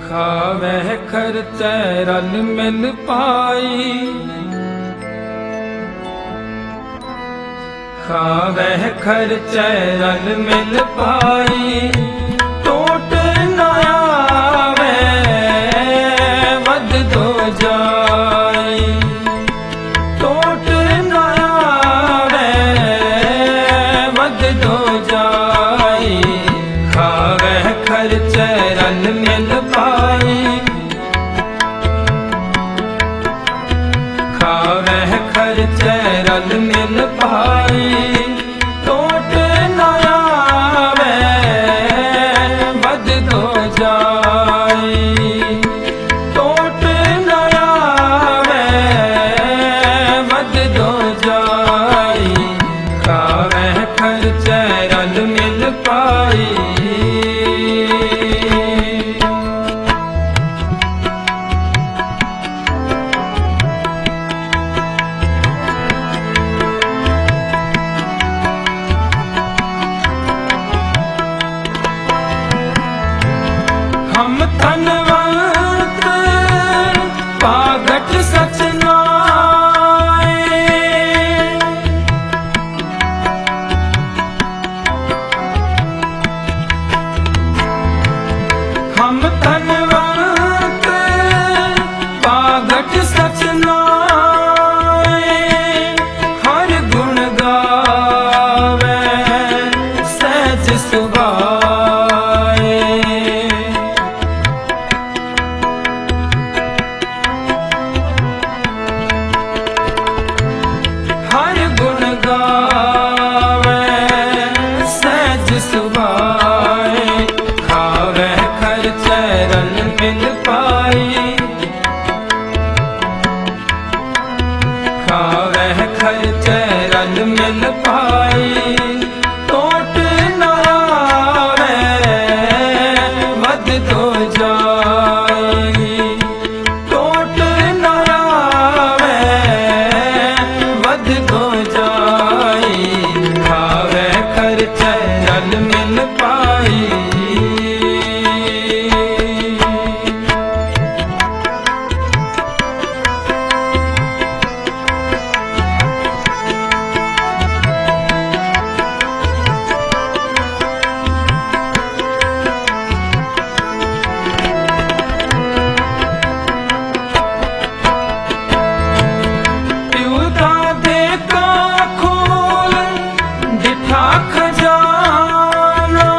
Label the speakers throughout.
Speaker 1: खावह खर्चै रल मिल पाई, खावह खर्चै रल मिल पाई। टोट न आवे वध दो जाई, टोट न आवे वध दो जाई। खावह खर्चै रल मिल पाई, खावह खर्चै रल मिल पाई। टोट न आवे वध दो जाई, टोट न आवे वध दो जाई। खावह खर्चै रल मिल पाई। हम धनवंत पागट सच नाए, हम धनवंत पागट सच नाए। हर गुण गावे सहज सुभाए, हर गुण गावे सहज सुभाए। खावह खर्चै रल मिल पाई, खावह खर्चै रल मिल पाई। टोट न आवे वध दो जाई, टोट न आवे वध दो जाई। खावह खर्चै रल मिल पाई। पिउता दे का खोल दिठा खजाना,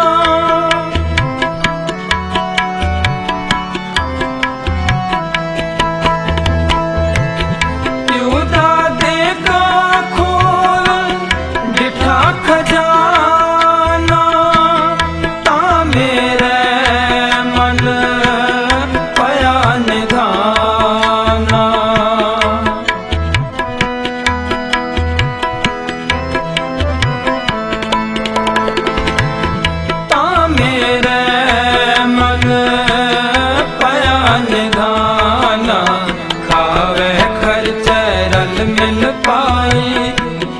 Speaker 1: पिउता दे का खोल दिठा खजाना। ता मेरे मन पया निधाना, ता मेरे मन पया निधाना। खावह खर्चै रल मिल पाई,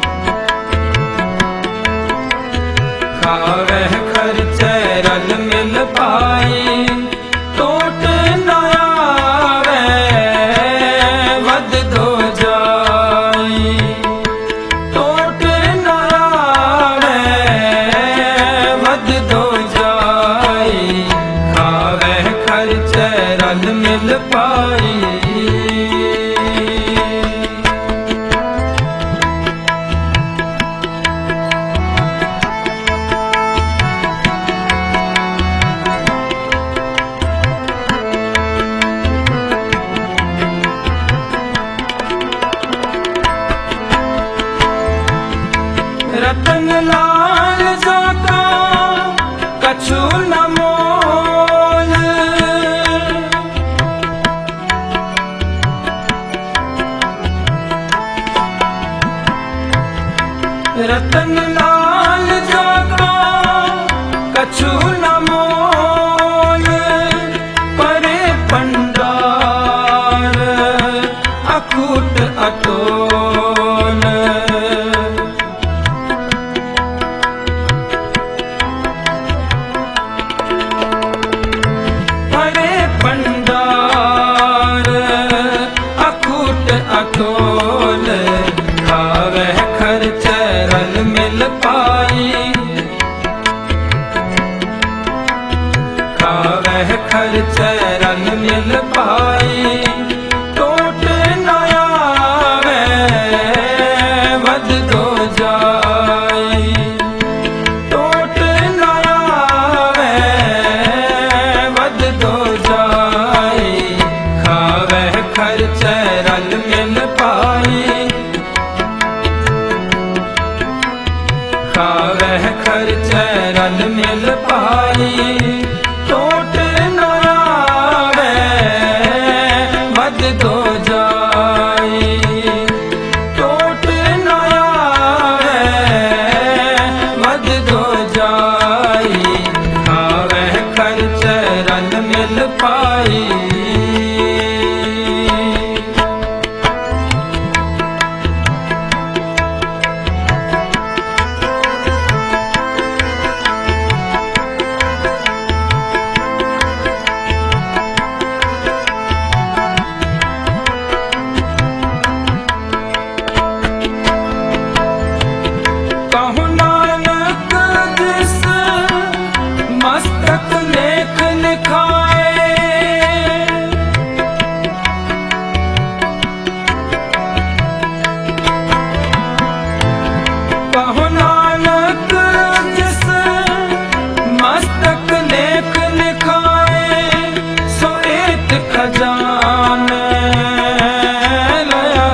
Speaker 1: खावह खर्चै रल मिल पाई। टोट न आवे वध दो जाई, टोट न आवे वध दो जाई। खावह खर्चै रल मिल पाई। रतन लाल जाका कछु न मोल, रतन लाल जाका कछु न मोल। परे पंडार अकूट अटोल, हरे खावह खर्च रल मिल पाई टोट न आवे वध दो जाई टोट न आवे वध दो जाई खावह खर्च रल मिल पाई खावह खर्च रल मिल पाई टोट न आवे वध दो जाई टोट न आवे वध दो जाई खावह खर्च रल मिल पाई मस्तक लेख लिखाए कहो नानक जिस मस्तक लेख लिखाए सो एक खजान लया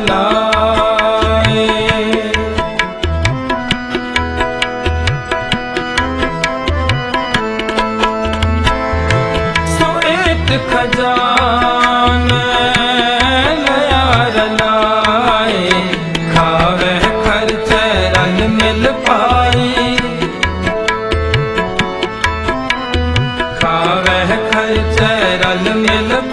Speaker 1: रलाए खजान लया रलाए खावह खर्च रल मिल पाई खावह खर्च रल मिल